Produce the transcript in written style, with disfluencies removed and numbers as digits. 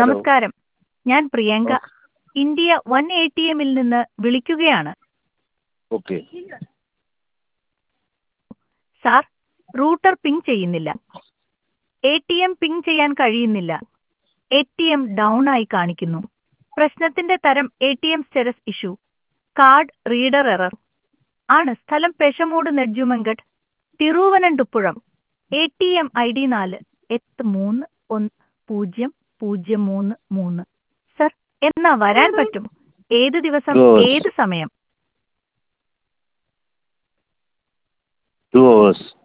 Hello. നമസ്കാരം. ഞാൻ പ്രിയങ്ക. നമസ് ഇന്ത്യ വൺ ATMൽ നിന്ന് വിളിക്കുകയാണ്. ഓക്കെ. സാർ, റൂട്ടർ പിങ് ചെയ്യുന്നില്ല. ATM പിങ് ചെയ്യാൻ കഴിയുന്നില്ല. ATM ഡൗൺ ആയി കാണിക്കുന്നു. പ്രശ്നത്തിന്റെ തരം ATM status issue. Card reader error ആണ്. സ്ഥലം പെഷമൂട് Nedumangad, Thiruvananthapuram. ATM ID 4831033. Sir, എന്നാ വരാൻ പറ്റും? ഏത് ദിവസം, 2 hours. ഏത് സമയം? 2 hours.